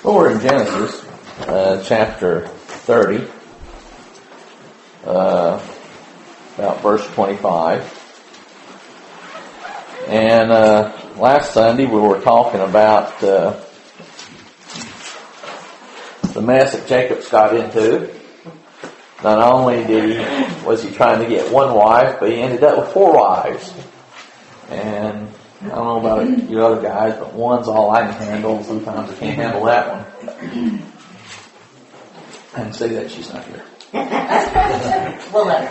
Well, we're in Genesis, chapter 30, about verse 25. And last Sunday we were talking about the mess that Jacob's got into. Not only was he trying to get one wife, but he ended up with 4 wives. And I don't know about you other guys, but one's all I can handle. Sometimes I can't handle that one. And say that she's not here. We'll let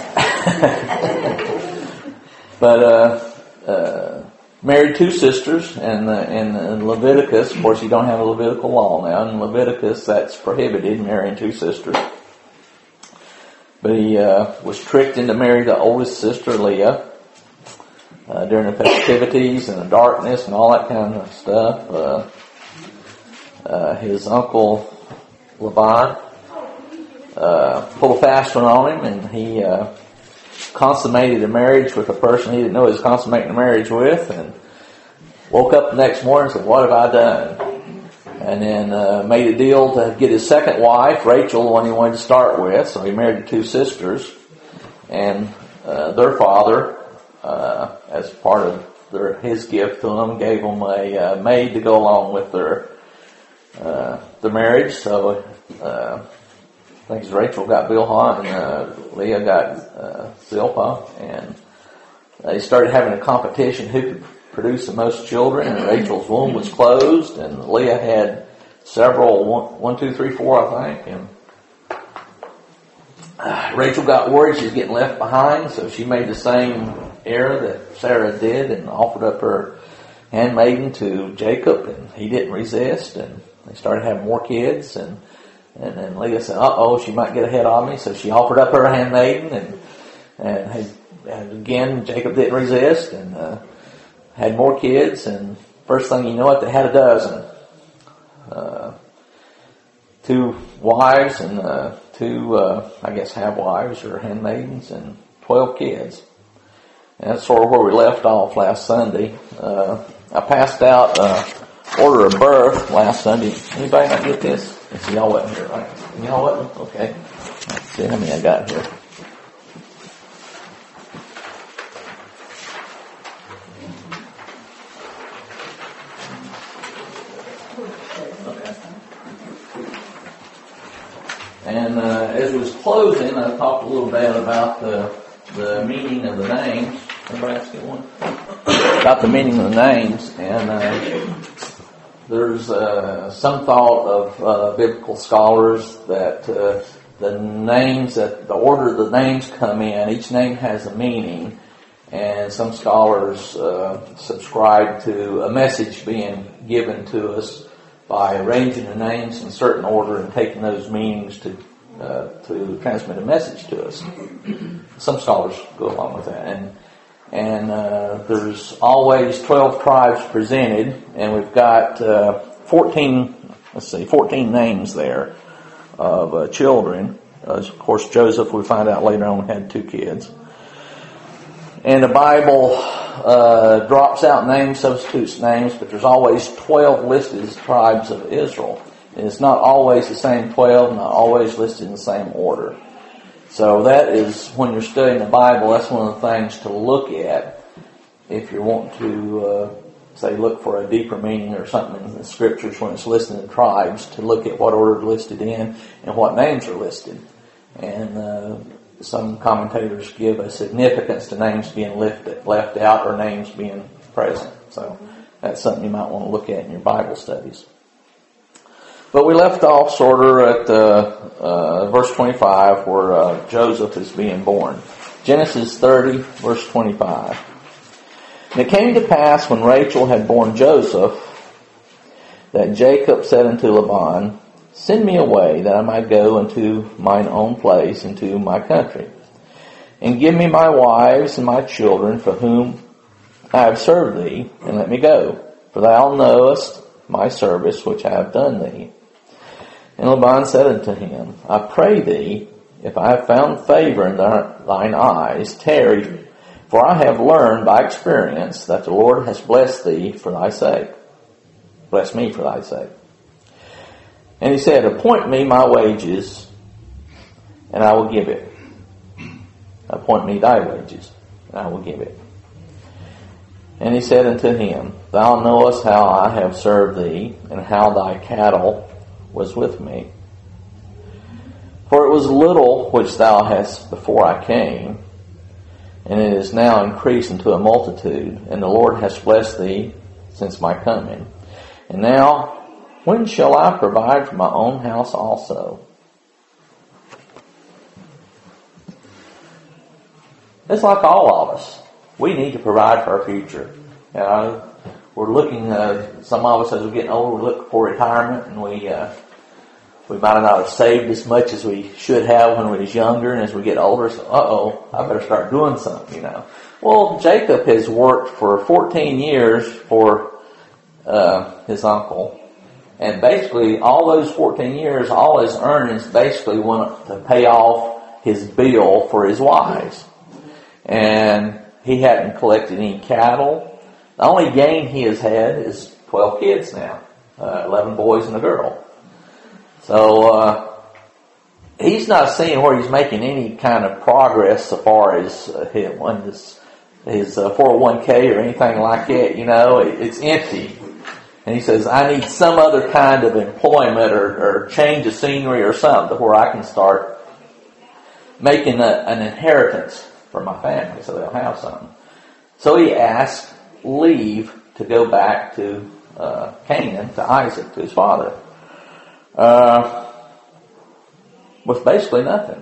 her. But married 2 sisters, and in Leviticus, of course, you don't have a Levitical law now. In Leviticus, that's prohibited, marrying 2 sisters. But he was tricked into marrying the oldest sister, Leah. During the festivities and the darkness and all that kind of stuff. His uncle Laban pulled a fast one on him, and he consummated a marriage with a person he didn't know he was consummating a marriage with, and woke up the next morning and said, "What have I done?" And then made a deal to get his second wife, Rachel, the one he wanted to start with. So he married the 2 sisters, and their father, as part of his gift to them, gave them a maid to go along with their marriage. So I think it's Rachel got Bilhah and Leah got Zilpah, and they started having a competition who could produce the most children. And Rachel's womb was closed, and Leah had several, 1, 2, 3, 4, I think, and Rachel got worried she was getting left behind, so she made the same error that Sarah did and offered up her handmaiden to Jacob, and he didn't resist, and they started having more kids, and then Leah said, "Uh-oh, she might get ahead of me," so she offered up her handmaiden, and again Jacob didn't resist, and had more kids, and first thing you know it, they had a dozen. 2 wives and 2, I guess, half-wives or handmaidens, and 12 kids. And that's sort of where we left off last Sunday. I passed out order of birth last Sunday. Anybody not get this? Let's see, y'all wasn't here, right? Y'all wasn't? Okay. Let's see how many I got here. And as it was closing, I talked a little bit about the meaning of the names. Everybody else get one? About the meaning of the names. And there's some thought of biblical scholars that the names, that the order the names come in, each name has a meaning. And some scholars subscribe to a message being given to us by arranging the names in a certain order and taking those meanings to transmit a message to us. Some scholars go along with that, and there's always 12 tribes presented, and we've got 14 names there of children. Of course, Joseph, we find out later on, had 2 kids. And the Bible drops out names, substitutes names, but there's always 12 listed as tribes of Israel. And it's not always the same 12, not always listed in the same order. So that is, when you're studying the Bible, that's one of the things to look at if you want to, say, look for a deeper meaning or something in the Scriptures when it's listed in tribes, to look at what order they're listed in and what names are listed. And some commentators give a significance to names being left out or names being present. So that's something you might want to look at in your Bible studies. But we left off sort of at verse 25 where Joseph is being born. Genesis 30, verse 25. And it came to pass when Rachel had borne Joseph that Jacob said unto Laban, "Send me away, that I might go into mine own place, into my country. And give me my wives and my children, for whom I have served thee, and let me go. For thou knowest my service which I have done thee." And Laban said unto him, "I pray thee, if I have found favor in thine eyes, tarry, for I have learned by experience that the Lord has blessed thee for thy sake. Bless me for thy sake. And he said, appoint me my wages, and I will give it. Appoint me thy wages, and I will give it. And he said unto him, Thou knowest how I have served thee, and how thy cattle was with me. For it was little which thou hast before I came, and it is now increased unto a multitude, and the Lord hath blessed thee since my coming. And now, when shall I provide for my own house also? It's like all of us. We need to provide for our future. We're looking, some of us as we're getting older, we're looking for retirement, and we might not have saved as much as we should have when we was younger, and as we get older, so, I better start doing something, Well, Jacob has worked for 14 years for his uncle, and basically all those 14 years, all his earnings basically went to pay off his bill for his wives. And he hadn't collected any cattle. The only gain he has had is 12 kids now, 11 boys and a girl. So he's not seeing where he's making any kind of progress so far as his 401k or anything like that. It's empty. And he says, I need some other kind of employment or change of scenery or something where I can start making an inheritance for my family so they'll have something. So he asked leave to go back to Canaan, to Isaac, to his father, with basically nothing.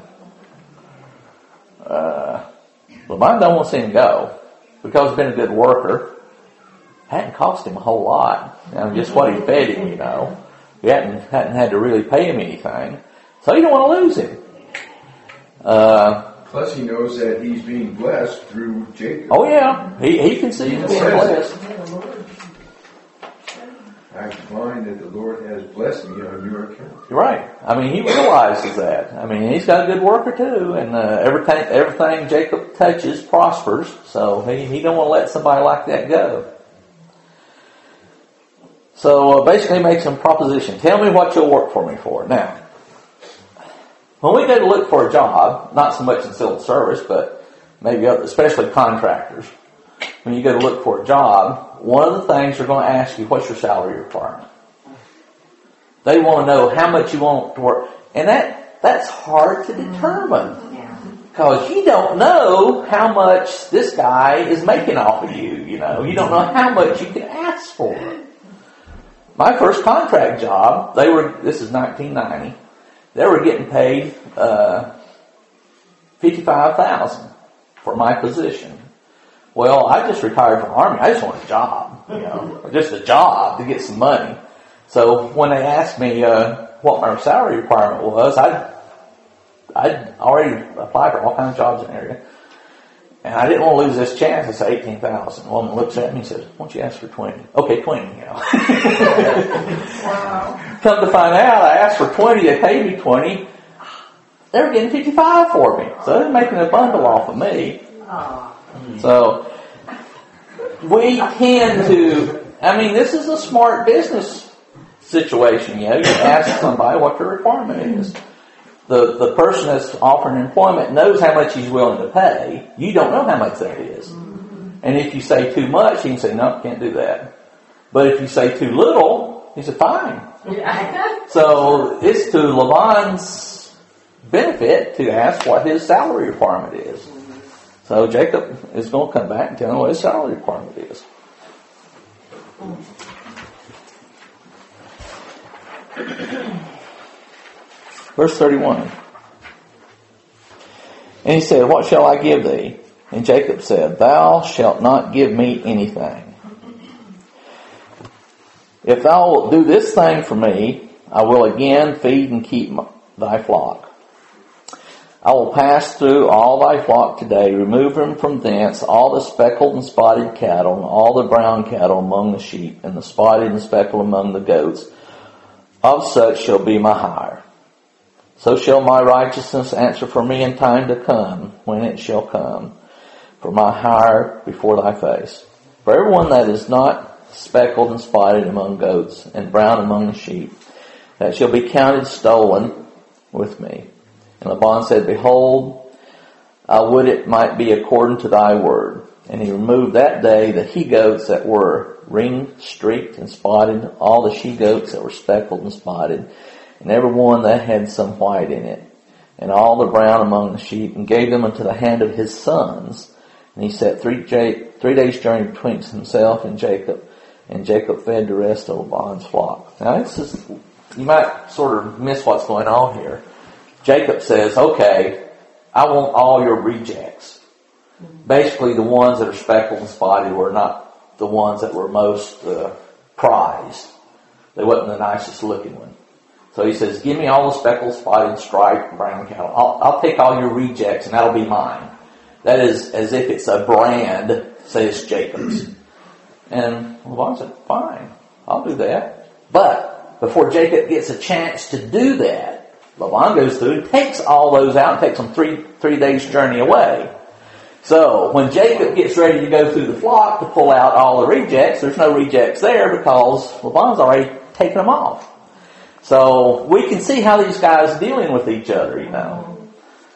Laban don't want to see him go because he's been a good worker. Hadn't cost him a whole lot. Just what he fed him, He hadn't had to really pay him anything. So he don't want to lose him. Plus he knows that he's being blessed through Jacob. Oh yeah, he can see he's being blessed. I find that the Lord has blessed me on your account. You're right. He realizes that. He's got a good worker too, and everything Jacob touches prospers. So he don't want to let somebody like that go. So basically, he makes some proposition. Tell me what you'll work for me for. Now, when we go to look for a job, not so much in civil service, but maybe especially contractors, when you go to look for a job, one of the things they're going to ask you, what's your salary requirement? They want to know how much you want to work. And that's hard to determine. Because you don't know how much this guy is making off of you. You don't know how much you can ask for. My first contract job, this is 1990, they were getting paid $55,000 for my position. Well, I just retired from the Army. I just want a job, just a job to get some money. So when they asked me what my salary requirement was, I'd already applied for all kinds of jobs in the area. And I didn't want to lose this chance. I said $18,000. Woman looks at me and says, why don't you ask for 20? Okay, 20, Wow. Come to find out, I asked for 20, they paid me 20. They were getting 55 for me. So they're making a bundle off of me. So we tend to, this is a smart business situation. You ask somebody what the requirement is. The person that's offering employment knows how much he's willing to pay. You don't know how much that is. And if you say too much, he can say, no, can't do that. But if you say too little, he said, fine. So it's to Laban's benefit to ask what his salary requirement is. So Jacob is going to come back and tell him what his salary requirement is. Verse 31. And he said, what shall I give thee? And Jacob said, thou shalt not give me anything. If thou wilt do this thing for me, I will again feed and keep thy flock. I will pass through all thy flock today, remove them from thence, all the speckled and spotted cattle, and all the brown cattle among the sheep, and the spotted and speckled among the goats. Of such shall be my hire. So shall my righteousness answer for me in time to come, when it shall come, for my hire before thy face. For everyone that is not speckled and spotted among goats, and brown among the sheep, that shall be counted stolen with me. And Laban said, Behold, I would it might be according to thy word. And he removed that day the he-goats that were ring-streaked and spotted, all the she-goats that were speckled and spotted, and every one that had some white in it, and all the brown among the sheep, and gave them into the hand of his sons. And he set 3 days' journey between himself and Jacob fed the rest of Laban's flock. Now this is, you might sort of miss what's going on here. Jacob says, okay, I want all your rejects. Basically the ones that are speckled and spotted were not the ones that were most prized. They wasn't the nicest looking one. So he says, give me all the speckled, spotted, striped, brown cattle. I'll take all your rejects and that'll be mine. That is as if it's a brand, say it's Jacob's. And Laban said, fine, I'll do that. But before Jacob gets a chance to do that, Laban goes through and takes all those out and takes them three days' journey away. So when Jacob gets ready to go through the flock to pull out all the rejects, there's no rejects there because Laban's already taken them off. So we can see how these guys are dealing with each other, you know.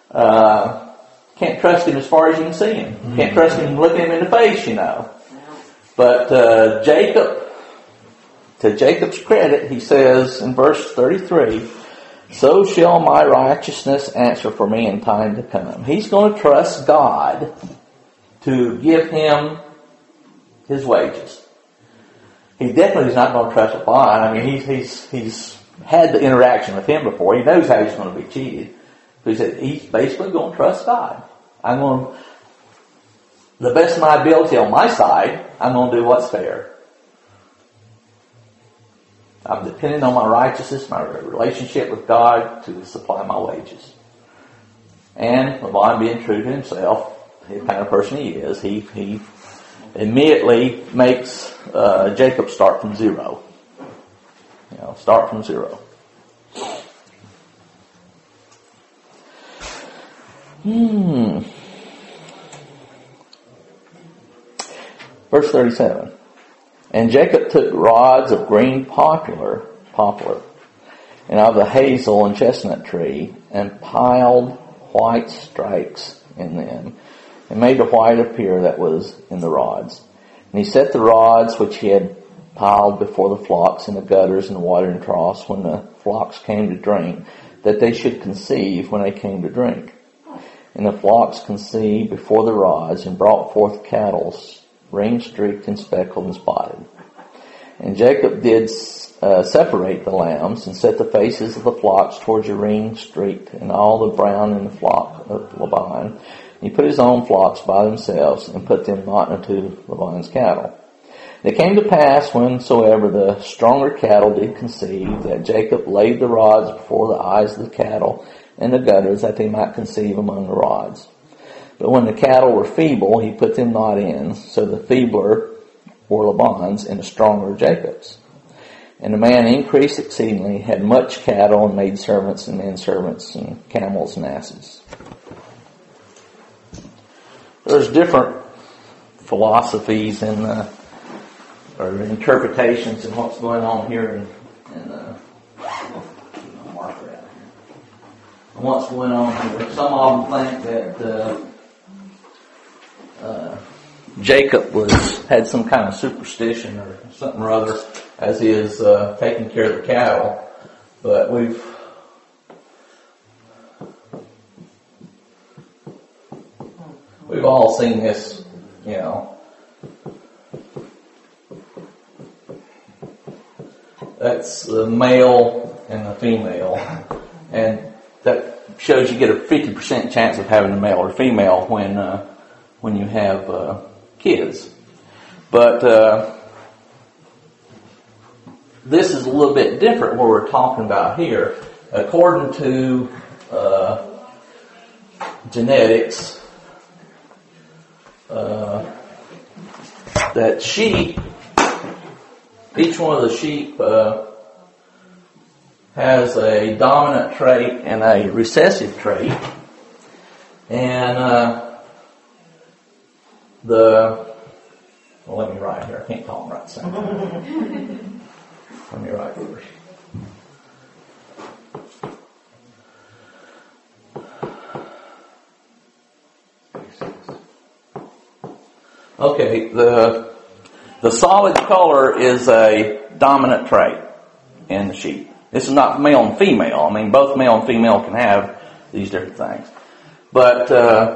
Can't trust him as far as you can see him. Can't trust him looking him in the face, you know. But Jacob, to Jacob's credit, he says in verse 33, so shall my righteousness answer for me in time to come. He's going to trust God to give him his wages. He definitely is not going to trust Laban. I mean, he's had the interaction with him before. He knows how he's going to be cheated. So he said he's basically going to trust God. I'm going to, the best of my ability on my side, I'm going to do what's fair. I'm depending on my righteousness, my relationship with God to supply my wages. And Laban, being true to himself, the kind of person he is, he immediately makes Jacob start from zero. You know, start from zero. Verse 37. And Jacob took rods of green poplar, and of the hazel and chestnut tree, and piled white stripes in them, and made the white appear that was in the rods. And he set the rods which he had piled before the flocks in the gutters and the watering troughs when the flocks came to drink, that they should conceive when they came to drink. And the flocks conceived before the rods, and brought forth cattle, ring-streaked and speckled and spotted. And Jacob did separate the lambs, and set the faces of the flocks towards the ring-streaked, and all the brown in the flock of Laban. And he put his own flocks by themselves, and put them not unto Laban's cattle. And it came to pass, whensoever the stronger cattle did conceive, that Jacob laid the rods before the eyes of the cattle and the gutters, that they might conceive among the rods. But when the cattle were feeble, he put them not in, so the feebler were Laban's, and the stronger Jacob's. And the man increased exceedingly, had much cattle, and made servants and men servants, and camels and asses. There's different philosophies and or interpretations in what's going on here marker out here. And what's going on here. Some of them think that Jacob had some kind of superstition or something or other as he is taking care of the cattle. But we've all seen this, you know. That's the male and the female, and that shows you get a 50% chance of having a male or female when you have kids. But this is a little bit different what we're talking about here. According to genetics, that sheep, each one of the sheep has a dominant trait and a recessive trait. And let me write here. I can't call them right. Let me write first. Okay, the solid color is a dominant trait in the sheep. This is not male and female. I mean, both male and female can have these different things. But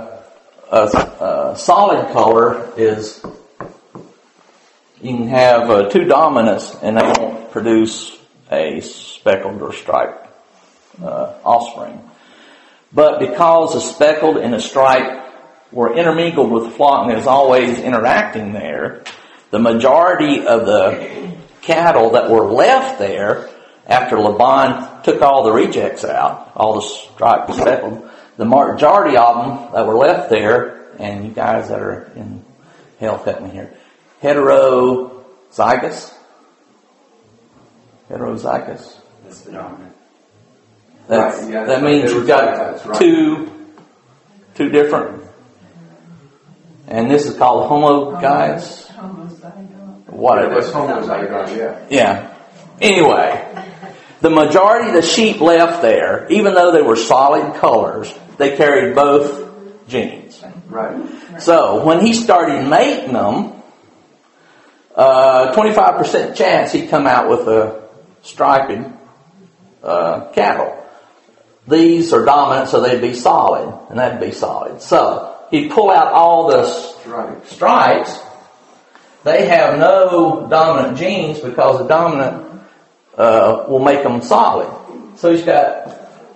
a solid color is, you can have two dominants and they won't produce a speckled or striped offspring. But because the speckled and the striped were intermingled with the flock and is always interacting there, the majority of the cattle that were left there after Laban took all the rejects out, all the striped and speckled, the majority of them that were left there, and you guys that are in hell cut me here, heterozygous. That's the dominant. That means you've got two different, and this is called homozygous. Whatever. That's homozygote, yeah. Yeah. Anyway, the majority of the sheep left there, even though they were solid colors, they carried both genes. Right. So when he started mating them, 25% chance he'd come out with a striped cattle. These are dominant, so they'd be solid, and that'd be solid. So he'd pull out all the stripes. They have no dominant genes because the dominant will make them solid. So he's got.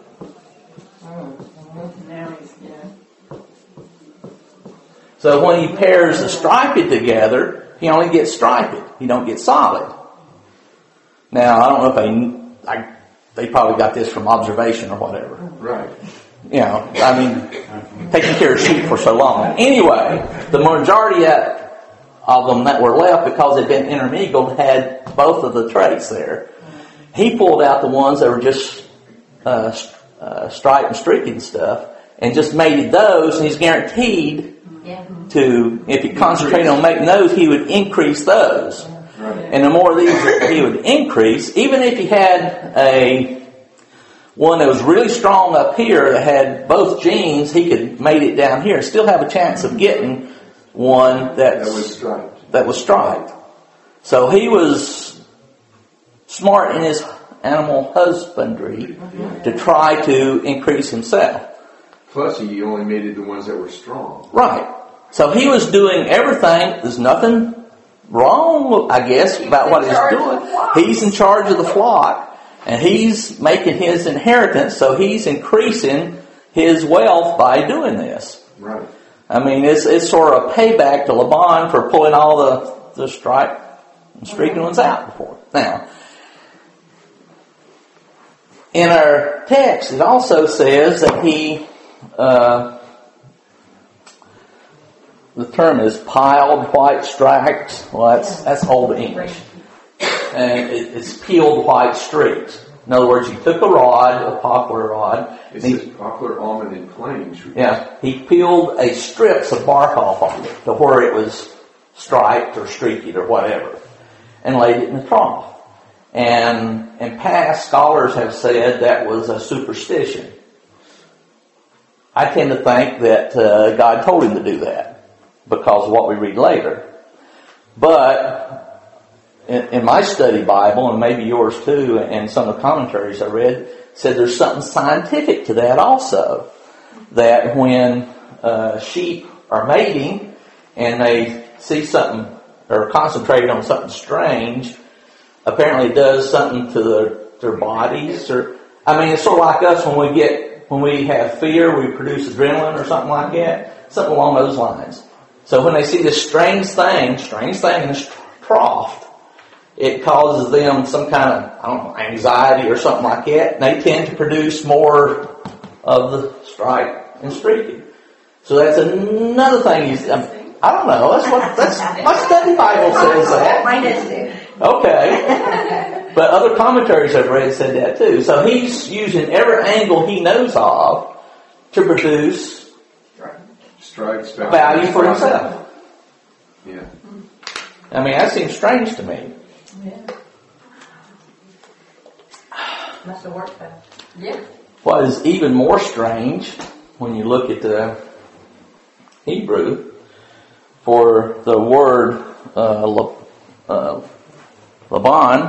So when he pairs the striped together, he only gets striped. He don't get solid. Now I don't know if they probably got this from observation or whatever. Right. You know, I mean, taking care of sheep for so long. Anyway, the majority of them that were left, because they'd been intermingled, had both of the traits there. He pulled out the ones that were just striped and streaky and stuff, and just mated those, and he's guaranteed to, if he concentrated on making those, he would increase those. Right. And the more of these that he would increase, even if he had one that was really strong up here that had both genes, he could mate it down here, still have a chance of getting one that was striped. So he was smart in his animal husbandry to try to increase himself. Plus, he only mated the ones that were strong. Right. So he was doing everything. There's nothing wrong, I guess, about what he's doing. He's in charge of the flock, and he's making his inheritance, so he's increasing his wealth by doing this. Right. I mean, it's sort of a payback to Laban for pulling all the striped and streaking ones out before. Now, in our text, it also says that he, the term is piled white stripes. Well, that's Old English. And it's peeled white streaks. In other words, he took a poplar rod. It says poplar, almond, and plane. Yeah, he peeled strips of bark off of it to where it was striped or streaked or whatever, and laid it in the trough. And past scholars have said that was a superstition. I tend to think that God told him to do that because of what we read later. But in my study Bible, and maybe yours too, and some of the commentaries I read, said there's something scientific to that also. That when sheep are mating and they see something or concentrate on something strange, apparently it does something to their bodies. Or I mean, it's sort of like us when we have fear, we produce adrenaline or something like that, something along those lines. So when they see this strange thing in this trough, it causes them some kind of, anxiety or something like that. And they tend to produce more of the stripe and streaking. So that's another thing. I don't know. That's my study Bible says that. Mine does too. Okay. But other commentaries I've read said that too. So he's using every angle he knows of to produce value for himself. Yeah. I mean, that seems strange to me. Yeah. Must have worked though. Yeah. What is even more strange when you look at the Hebrew, for the word Laban.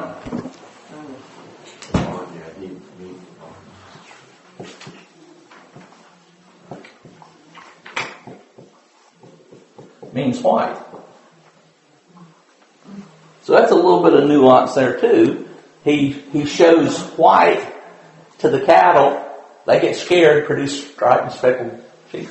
Means white. So that's a little bit of nuance there too. He shows white to the cattle. They get scared, produce striped and speckled sheep.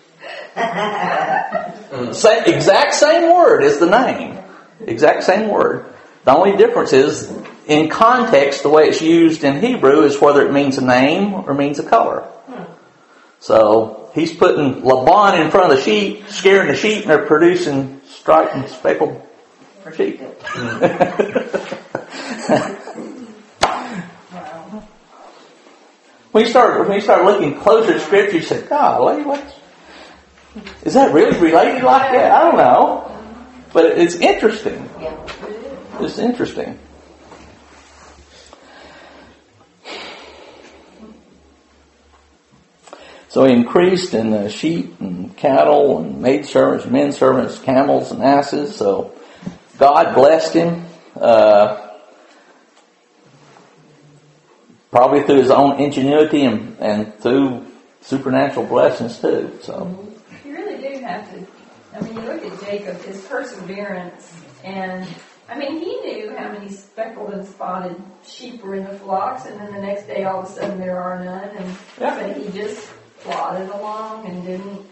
Exact same word is the name. Exact same word. The only difference is, in context, the way it's used in Hebrew is whether it means a name or means a color. So he's putting Laban in front of the sheep, scaring the sheep, and they're producing striped and speckled sheep. When you start looking closer at Scripture, you say, "Golly, is that really related like that?" I don't know, but it's interesting. It's interesting. So he increased in sheep and cattle and maidservants, men servants, camels and asses. So God blessed him, probably through his own ingenuity and through supernatural blessings too. So You really do have to, you look at Jacob, his perseverance, and he knew how many speckled and spotted sheep were in the flocks, and then the next day all of a sudden there are none, but he just plodded along and didn't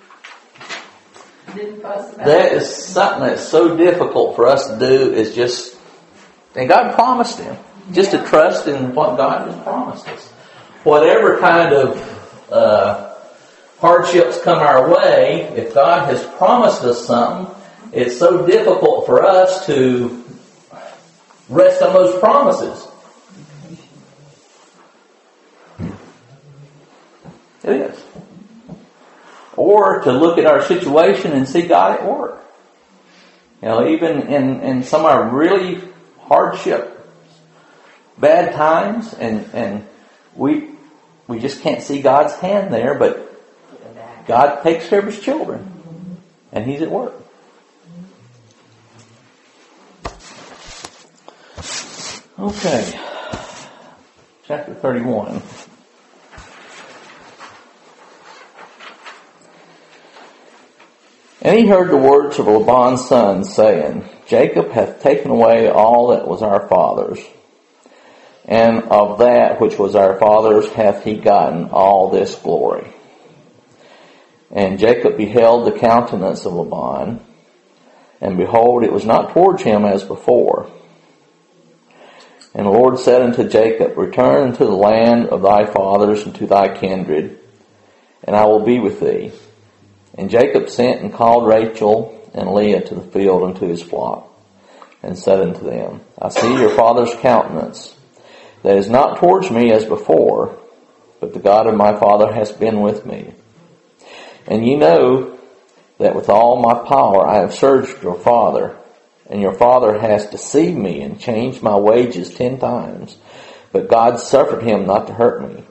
fuss about it. that is something that's so difficult for us to do, is just, and God promised him, just to trust in what God has promised us. Whatever kind of hardships come our way, if God has promised us something, it's so difficult for us to rest on those promises. It is. Or to look at our situation and see God at work. Even in some of our really hardship, bad times, and we just can't see God's hand there, but God takes care of his children, and he's at work. Okay. Chapter 31. And he heard the words of Laban's son, saying, Jacob hath taken away all that was our father's, and of that which was our father's hath he gotten all this glory. And Jacob beheld the countenance of Laban, and behold, it was not towards him as before. And the Lord said unto Jacob, Return unto the land of thy fathers and to thy kindred, and I will be with thee. And Jacob sent and called Rachel and Leah to the field unto his flock, and said unto them, I see your father's countenance, that is not towards me as before, but the God of my father has been with me. And ye know that with all my power I have searched your father, and your father has deceived me and changed my wages 10 times, but God suffered him not to hurt me.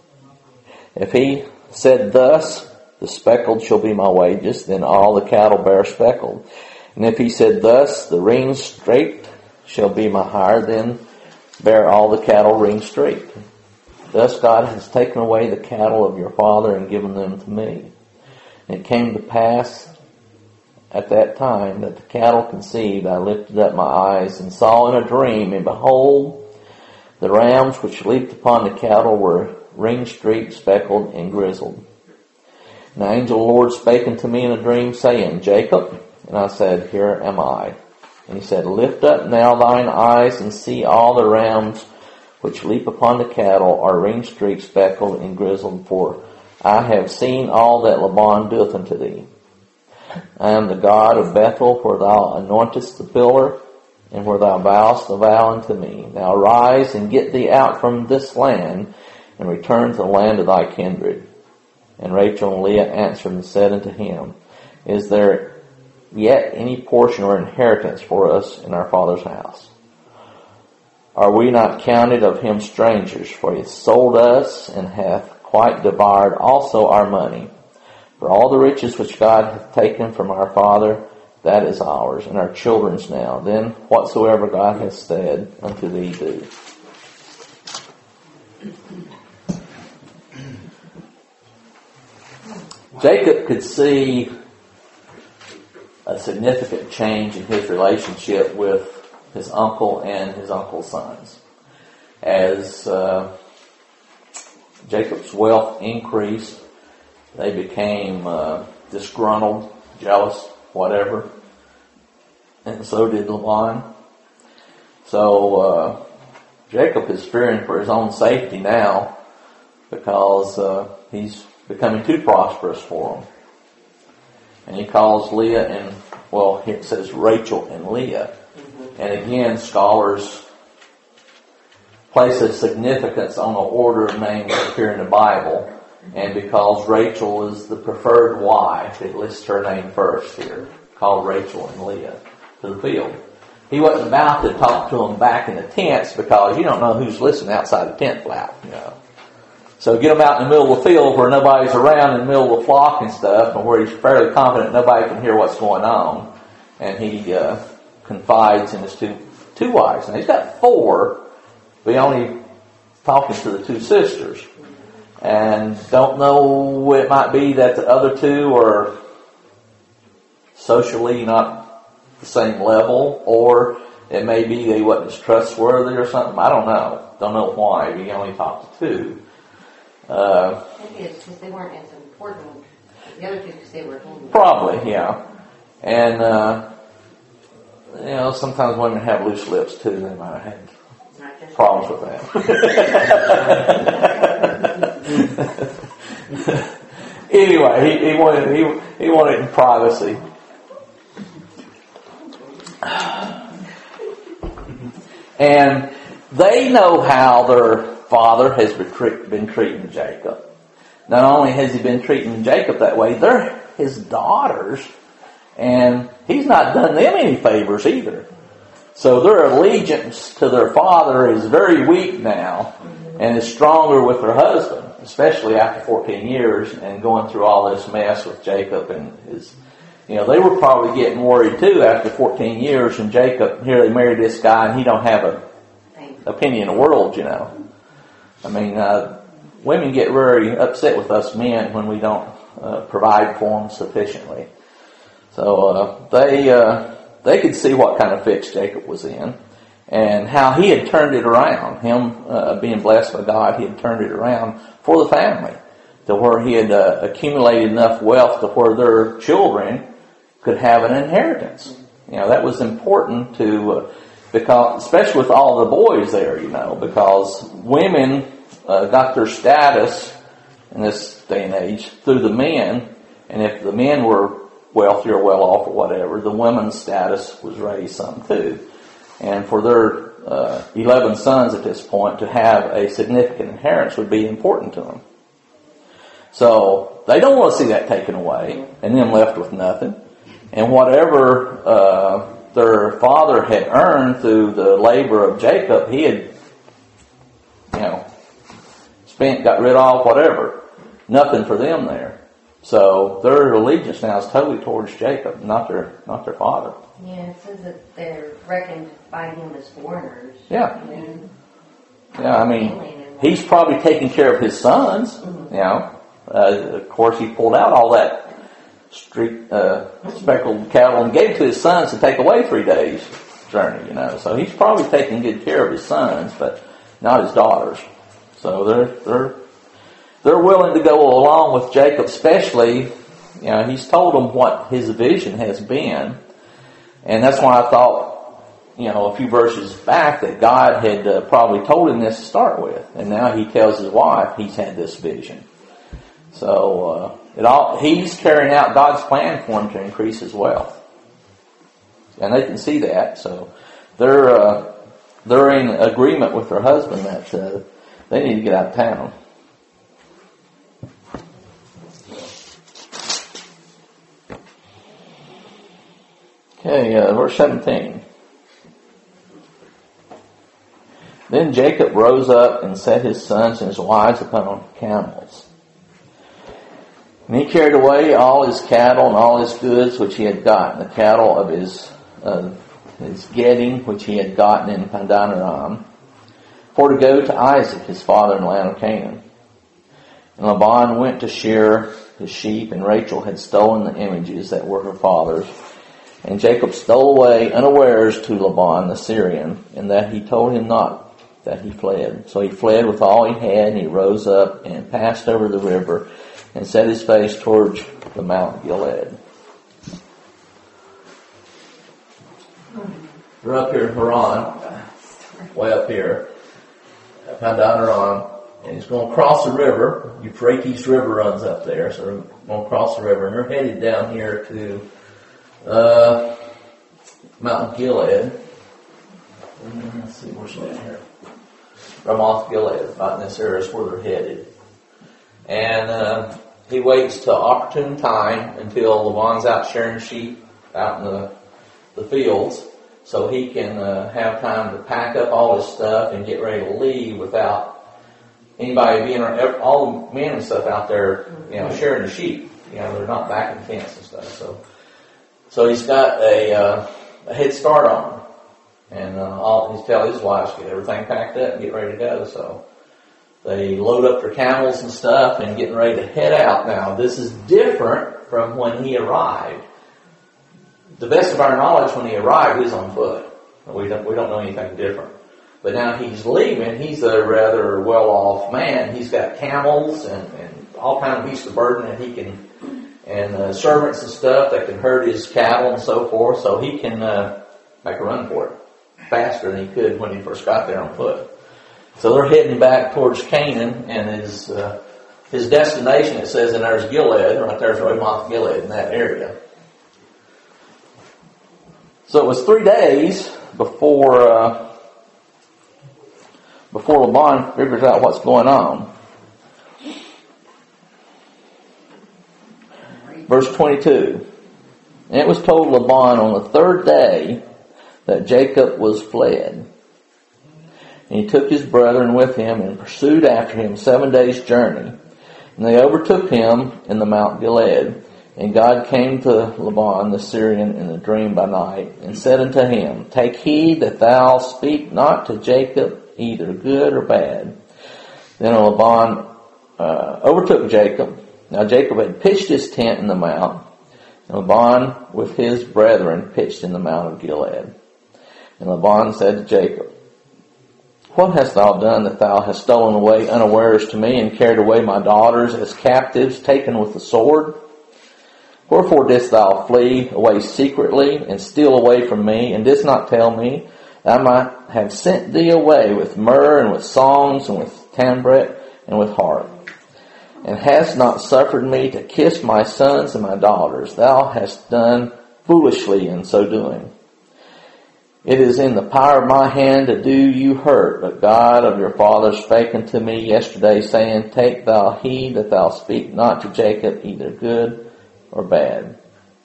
If he said thus, the speckled shall be my wages, then all the cattle bear speckled. And if he said thus, the ring straight shall be my hire, then bear all the cattle ring straight. Thus God has taken away the cattle of your father and given them to me. And it came to pass at that time that the cattle conceived, I lifted up my eyes and saw in a dream, and behold, the rams which leaped upon the cattle were ring-streaked, speckled, and grizzled. And the angel of the Lord spake unto me in a dream, saying, Jacob. And I said, Here am I. And he said, Lift up now thine eyes and see all the rams which leap upon the cattle are ring-streaked, speckled, and grizzled, for I have seen all that Laban doeth unto thee. I am the God of Bethel, where thou anointest the pillar, and where thou vowest a vow unto me. Now arise and get thee out from this land, and return to the land of thy kindred. And Rachel and Leah answered and said unto him, Is there yet any portion or inheritance for us in our father's house? Are we not counted of him strangers? For he hath sold us, and hath quite devoured also our money. For all the riches which God hath taken from our father, that is ours, and our children's now. Then whatsoever God has said unto thee do. Jacob could see a significant change in his relationship with his uncle and his uncle's sons. As Jacob's wealth increased, they became disgruntled, jealous, whatever. And so did Laban. So Jacob is fearing for his own safety now because he's becoming too prosperous for him. And he calls Leah and, well, it says Rachel and Leah. And again, scholars place a significance on the order of names that appear in the Bible. And because Rachel is the preferred wife, it lists her name first here, called Rachel and Leah to the field. He wasn't about to talk to them back in the tents because you don't know who's listening outside the tent flap, you know. So get him out in the middle of the field where nobody's around in the middle of the flock and stuff, and where he's fairly confident nobody can hear what's going on. And he confides in his two wives. Now he's got 4, but he only talking to the 2 sisters. And don't know, it might be that the other 2 are socially not the same level, or it may be they wasn't as trustworthy or something. I don't know. Don't know why. He only talked to 2. Maybe it's because they weren't as important. The other 2 because they were home. Probably, yeah. And, you know, sometimes women have loose lips too. They might have had problems with that. Anyway, he wanted it in privacy. And they know how their father has been treating Jacob. Not only has he been treating Jacob that way, they're his daughters, and he's not done them any favors either. So their allegiance to their father is very weak now, and is stronger with their husband, especially after 14 years and going through all this mess with Jacob and his. You know, they were probably getting worried too after 14 years, and Jacob, here they married this guy, and he don't have a opinion in the world, you know. I mean, women get very upset with us men when we don't provide for them sufficiently. So they could see what kind of fix Jacob was in, and how he had turned it around. Him being blessed by God, he had turned it around for the family, to where he had accumulated enough wealth to where their children could have an inheritance. You know, that was important to, because, especially with all the boys there, you know, because women got their status in this day and age through the men, and if the men were wealthy or well off or whatever, the women's status was raised some too. And for their 11 sons at this point to have a significant inheritance would be important to them. So they don't want to see that taken away and them left with nothing. And whatever their father had earned through the labor of Jacob, he had, you know, spent, got rid of, whatever. Nothing for them there. So their allegiance now is totally towards Jacob, not their father. Yeah, it says that they're reckoned by him as foreigners. Yeah. You know? Yeah, I mean, he's probably taking care of his sons, you know. Of course, he pulled out all that speckled cattle and gave it to his sons to take away 3 days' journey, you know. So he's probably taking good care of his sons, but not his daughters. So they're willing to go along with Jacob, especially, you know, he's told them what his vision has been. And that's why I thought, you know, a few verses back that God had probably told him this to start with. And now he tells his wife he's had this vision. So he's carrying out God's plan for him to increase his wealth. And they can see that. So they're in agreement with their husband that they need to get out of town. Okay, verse 17. Then Jacob rose up and set his sons and his wives upon camels. And he carried away all his cattle and all his goods which he had gotten, the cattle of his getting which he had gotten in Padanaram, for to go to Isaac his father in the land of Canaan. And Laban went to shear his sheep, and Rachel had stolen the images that were her father's. And Jacob stole away unawares to Laban the Syrian, and that he told him not that he fled. So he fled with all he had, and he rose up and passed over the river and set his face towards the Mount Gilead. We're up here in Haran, way up here, Padanaram, and he's going to cross the river. Euphrates River runs up there, so they're going to cross the river, and they're headed down here to Mount Gilead. Let's see, where's that here? Ramoth Gilead, about in this area is where they're headed. And he waits till opportune time until Laban's out shearing sheep out in the fields, so he can have time to pack up all his stuff and get ready to leave without anybody being around. All the men and stuff out there, shearing the sheep. They're not back in the fence and stuff. So he's got a head start on him. And he's telling his wives to get everything packed up and get ready to go. So they load up their camels and stuff and getting ready to head out. Now, this is different from when he arrived. The best of our knowledge, when he arrived, he was on foot. We don't know anything different. But now he's leaving. He's a rather well-off man. He's got camels and all kind of beasts of burden that he can, and servants and stuff that can herd his cattle and so forth. So he can make a run for it faster than he could when he first got there on foot. So they're heading back towards Canaan, and his destination, it says in there's Gilead, right there's Ramoth Gilead in that area. So it was 3 days before Laban figures out what's going on. Verse 22. And it was told Laban on the 3rd day that Jacob was fled. And he took his brethren with him and pursued after him 7 days' journey. And they overtook him in the Mount Gilead. And God came to Laban the Syrian in a dream by night, and said unto him, Take heed that thou speak not to Jacob either good or bad. Then Laban overtook Jacob. Now Jacob had pitched his tent in the mount, and Laban with his brethren pitched in the Mount of Gilead. And Laban said to Jacob, What hast thou done that thou hast stolen away unawares to me, and carried away my daughters as captives, taken with the sword? Wherefore didst thou flee away secretly, and steal away from me, and didst not tell me, that I might have sent thee away with myrrh, and with songs, and with tambrette, and with harp? And hast not suffered me to kiss my sons and my daughters. Thou hast done foolishly in so doing. It is in the power of my hand to do you hurt, but God of your fathers spake unto me yesterday, saying, Take thou heed that thou speak not to Jacob either good or bad.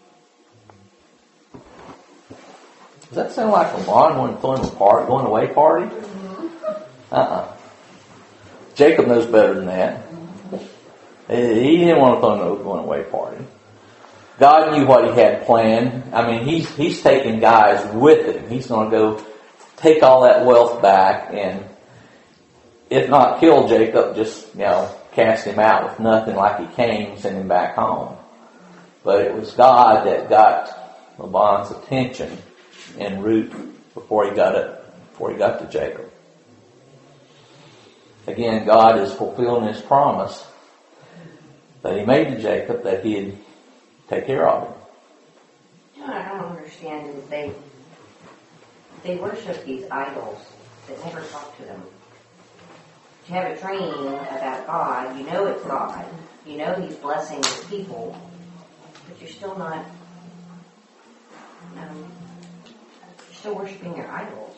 Does that sound like Laban when throwing a going away party? Jacob knows better than that. He didn't want to throw no going away party. God knew what he had planned. I mean, he's taking guys with him. He's going to go take all that wealth back, and if not kill Jacob, just cast him out with nothing like he came, send him back home. But it was God that got Laban's attention en route before he got to Jacob. Again, God is fulfilling his promise that he made to Jacob that he'd take care of him. I don't understand is they worship these idols that never talk to them. You have a training about God, you know it's God, you know he's blessing his people, but you're still not, you're still worshiping your idols.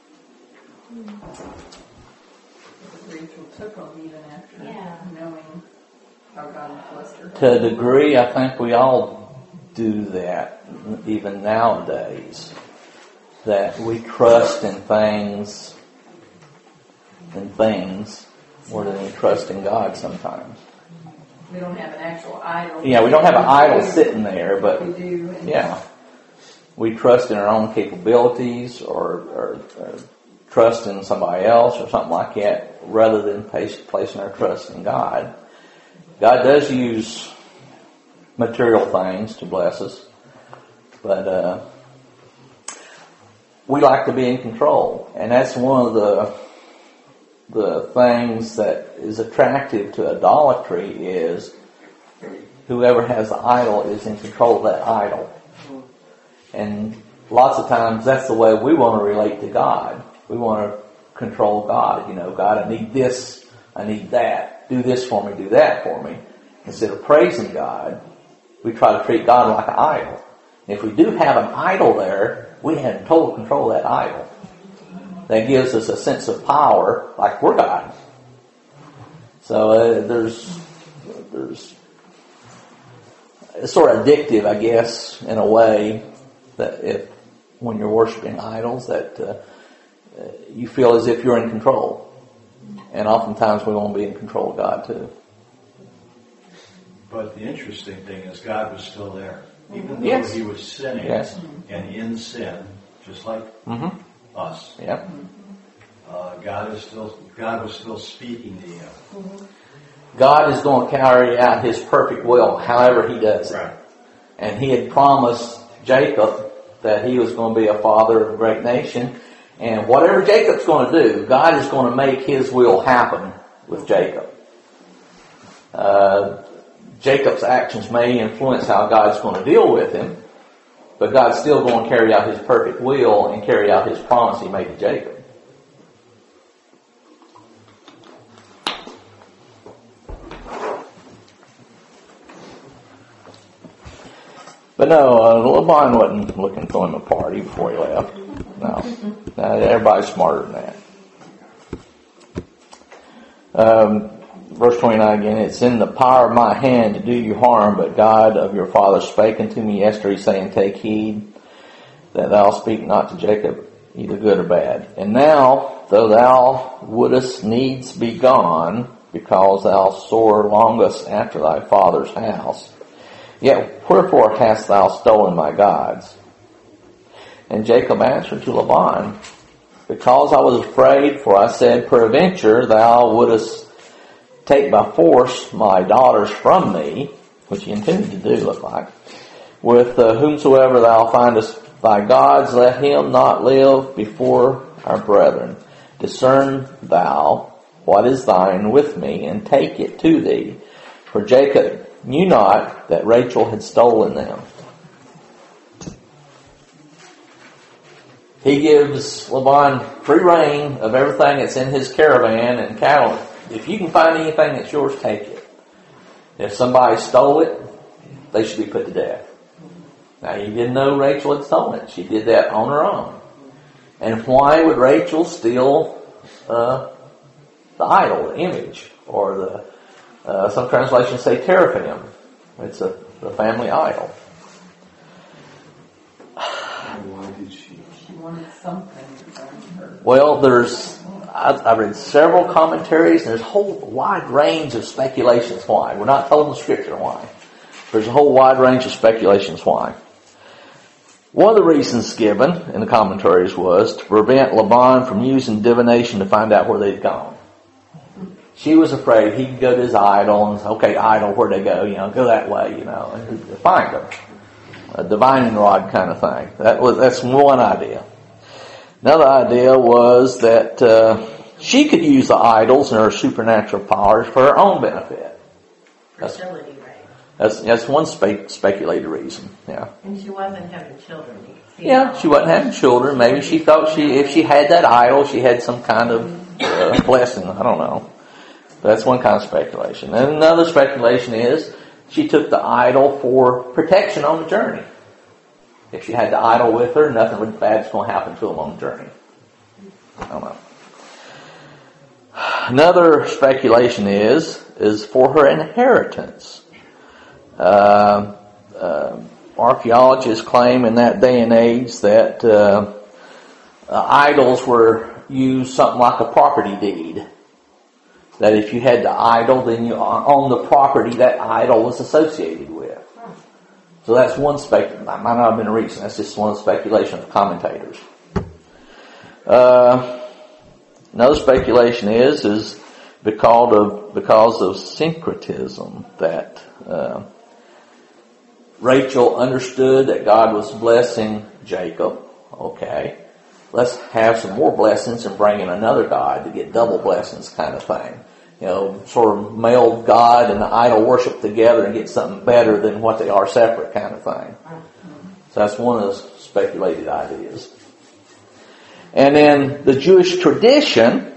Rachel took them even after knowing how God blessed her. To a degree, I think we all do that, even nowadays, that we trust in things more than we trust in God sometimes. we don't have an actual idol. Yeah, we don't have an idol sitting there, but we do. And yeah, we trust in our own capabilities or trust in somebody else or something like that, rather than placing our trust in God. God does use material things to bless us, but we like to be in control, and that's one of the things that is attractive to idolatry is whoever has the idol is in control of that idol. And lots of times that's the way we want to relate to God. We want to control God. God, I need this, I need that. Do this for me, do that for me. Instead of praising God, we try to treat God like an idol. And if we do have an idol there, we have total control of that idol. That gives us a sense of power, like we're God. So there's it's sort of addictive, I guess, in a way, that when you're worshiping idols, that you feel as if you're in control. And oftentimes we want to be in control of God too. But the interesting thing is God was still there. Even though Yes. he was sinning Yes. and in sin, just like us, Yep. God was still speaking to him. God is going to carry out His perfect will, however He does it. Right. And He had promised Jacob that he was going to be a father of a great nation. And whatever Jacob's going to do, God is going to make His will happen with Jacob. Jacob's actions may influence how God's going to deal with him, but God's still going to carry out His perfect will and carry out His promise He made to Jacob. But no, Laban wasn't looking for him a party before he left. No, everybody's smarter than that. Verse 29 again, it's in the power of my hand to do you harm, but God of your father spake unto me yesterday, saying, take heed that thou speak not to Jacob, either good or bad. And now, though thou wouldest needs be gone, because thou sore longest after thy father's house, yet wherefore hast thou stolen my gods? And Jacob answered to Laban, because I was afraid, for I said, peradventure thou wouldest take by force my daughters from me, which he intended to do, look like, with whomsoever thou findest thy gods, let him not live before our brethren. Discern thou what is thine with me, and take it to thee. For Jacob knew not that Rachel had stolen them. He gives Laban free rein of everything that's in his caravan and cattle. If you can find anything that's yours, take it. If somebody stole it, they should be put to death. Now, he didn't know Rachel had stolen it. She did that on her own. And why would Rachel steal the idol, the image, or some translations say teraphim? It's the family idol. Why did she? she wanted something from her. Well, I've read several commentaries, and there's a whole wide range of speculations why. We're not told in the Scripture why. There's a whole wide range of speculations why. One of the reasons given in the commentaries was to prevent Laban from using divination to find out where they'd gone. She was afraid he could go to his idol and say, okay, idol, where'd they go? Go that way, and find them. A divining rod kind of thing. That's one idea. Another idea was that she could use the idols and her supernatural powers for her own benefit. Fertility rate. That's one speculated reason. Yeah. And she wasn't having children. Yeah, she wasn't having children. Maybe she thought if she had that idol, she had some kind of blessing. I don't know. That's one kind of speculation. And another speculation is she took the idol for protection on the journey. If she had the idol with her, nothing bad's going to happen to them on the journey. I don't know. Another speculation is for her inheritance. Archaeologists claim in that day and age that idols were used something like a property deed. That if you had the idol, then you own the property that idol was associated with. So that's one speculation. That might not have been a reason. That's just one speculation of commentators. Another speculation is because of syncretism, that Rachel understood that God was blessing Jacob. Okay, let's have some more blessings and bring in another God to get double blessings, kind of thing. Sort of meld God and the idol worship together and get something better than what they are separate, kind of thing. So that's one of the speculated ideas. And then the Jewish tradition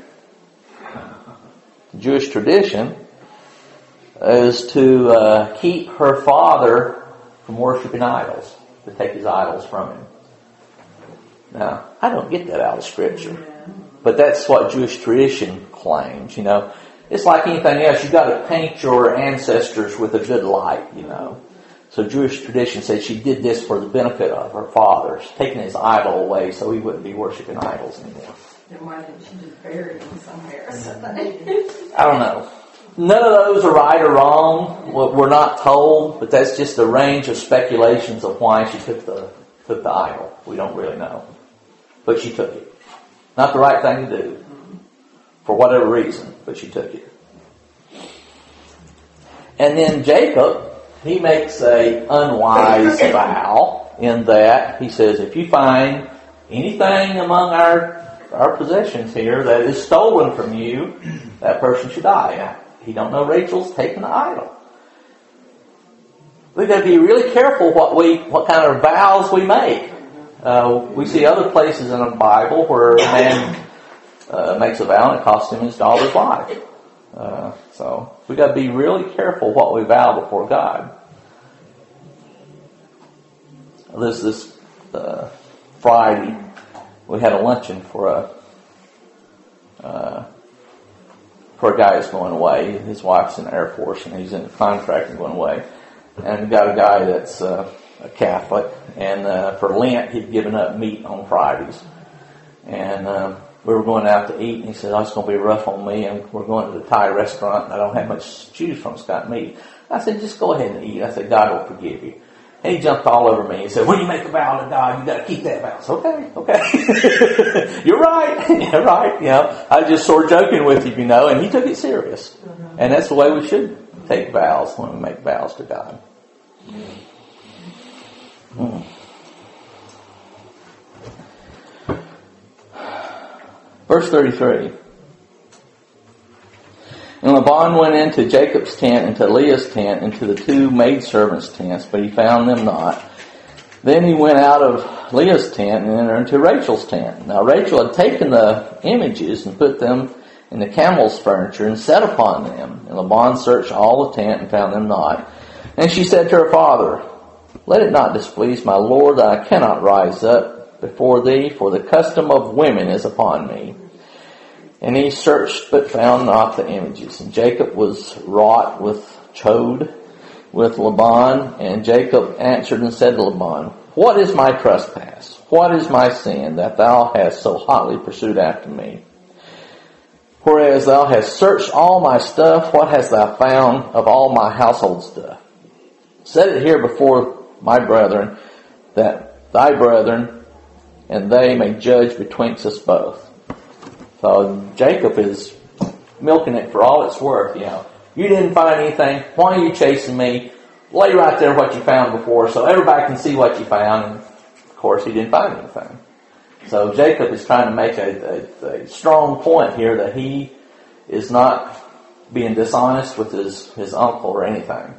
is to keep her father from worshiping idols, to take his idols from him. Now, I don't get that out of Scripture, but that's what Jewish tradition claims. It's like anything else. You've got to paint your ancestors with a good light. So Jewish tradition says she did this for the benefit of her father, taking his idol away so he wouldn't be worshiping idols anymore. Then why didn't she just bury him somewhere or something? I don't know. None of those are right or wrong. We're not told, but that's just a range of speculations of why she took the idol. We don't really know. But she took it. Not the right thing to do, for whatever reason, but she took it. And then Jacob, he makes a unwise vow in that he says, if you find anything among our possessions here that is stolen from you, that person should die. Now, he don't know Rachel's taken the idol. We've got to be really careful what kind of vows we make. We see other places in the Bible where a man makes a vow and it costs him his daughter's life. So we got to be really careful what we vow before God. This Friday, we had a luncheon for a guy that's going away. His wife's in the Air Force and he's in the contract and going away. And we got a guy that's a Catholic, and for Lent he'd given up meat on Fridays. And we were going out to eat, and he said, "Oh, it's going to be rough on me, and we're going to the Thai restaurant, and I don't have much to choose from. It's got meat." I said, "Just go ahead and eat." I said, "God will forgive you." And he jumped all over me. He said, "When you make a vow to God, you got to keep that vow." I said, okay. You're right. You're right. I was just sort of joking with you, and he took it serious. And that's the way we should take vows when we make vows to God. Verse 33. And Laban went into Jacob's tent, into Leah's tent, into the two maidservants' tents, but he found them not. Then he went out of Leah's tent and entered into Rachel's tent. Now Rachel had taken the images and put them in the camel's furniture and sat upon them. And Laban searched all the tent and found them not. And she said to her father, "Let it not displease my lord that I cannot rise up before thee, for the custom of women is upon me." And he searched, but found not the images. And Jacob was wrought with chode with Laban. And Jacob answered and said to Laban, "What is my trespass? What is my sin, that thou hast so hotly pursued after me? Whereas thou hast searched all my stuff, what hast thou found of all my household stuff? Set it here before my brethren, that thy brethren and they may judge betwixt us both." So Jacob is milking it for all it's worth. You didn't find anything. Why are you chasing me? Lay right there what you found before so everybody can see what you found. And of course, he didn't find anything. So Jacob is trying to make a strong point here that he is not being dishonest with his uncle or anything.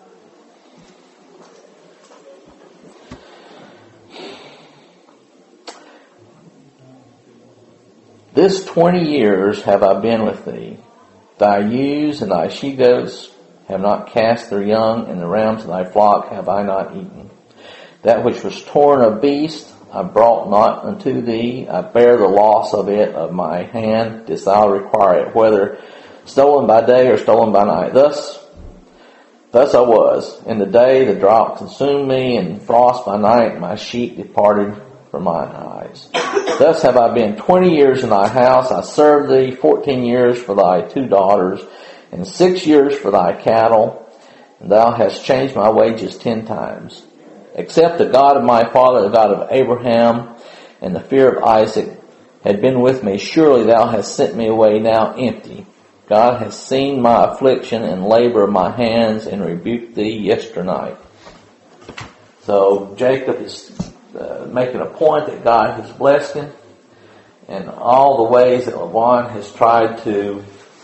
"This 20 years have I been with thee. Thy ewes and thy she-goats have not cast their young, and the rams of thy flock have I not eaten. That which was torn of beast I brought not unto thee. I bear the loss of it of my hand. Didst thou require it, whether stolen by day or stolen by night? Thus I was. In the day the drought consumed me, and frost by night my sheep departed from mine eyes. Thus have I been 20 years in thy house. I served thee 14 years for thy 2 daughters, and 6 years for thy cattle. And thou hast changed my wages 10 times. Except the God of my father, the God of Abraham, and the fear of Isaac had been with me, surely thou hast sent me away now empty. God has seen my affliction and labor of my hands, and rebuked thee yesternight. So Jacob is making a point that God has blessed him, and all the ways that Laban has tried to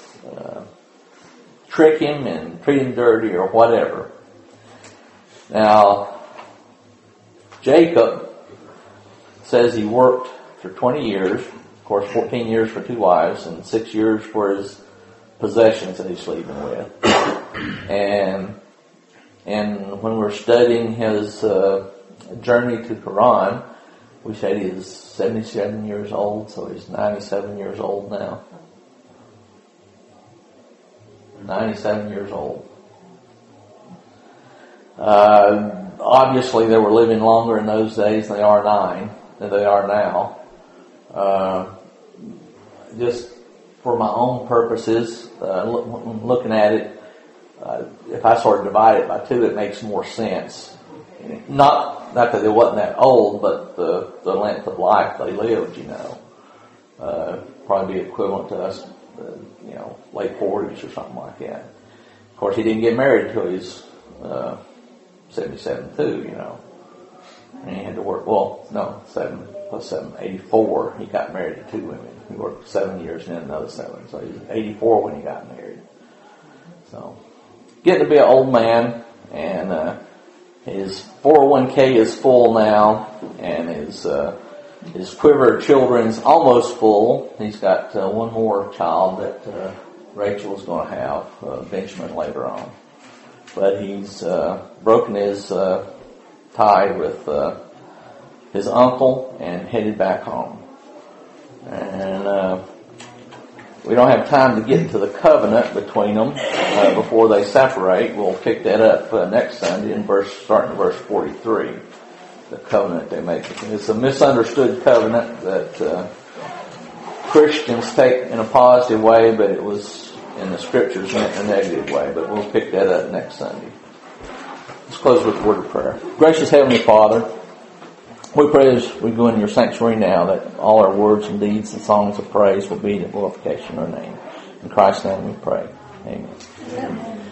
trick him and treat him dirty or whatever. Now, Jacob says he worked for 20 years, of course 14 years for 2 wives, and 6 years for his possessions that he's sleeping with. And when we're studying his journey to Haran, we said he is 77 years old, so he's 97 years old now. 97 years old. Obviously, they were living longer in those days than they are now. Just for my own purposes, looking at it, if I sort of divide it by 2, it makes more sense. Not that they wasn't that old, but the length of life they lived, probably be equivalent to us, late 40s or something like that. Of course, he didn't get married until he was 77 too, And he had to work, 7 plus 7, 84. He got married to 2 women. He worked 7 years and then another 7. So he was 84 when he got married. So, getting to be an old man, and his 401k is full now, and his quiver of children's almost full. He's got one more child that Rachel's going to have, Benjamin, later on. But he's broken his tie with his uncle and headed back home. And we don't have time to get into the covenant between them before they separate. We'll pick that up next Sunday starting in verse 43. The covenant they make. It's a misunderstood covenant that Christians take in a positive way, but it was in the Scriptures meant in a negative way. But we'll pick that up next Sunday. Let's close with a word of prayer. Gracious Heavenly Father, we pray as we go into your sanctuary now that all our words and deeds and songs of praise will be the glorification of your name. In Christ's name we pray. Amen.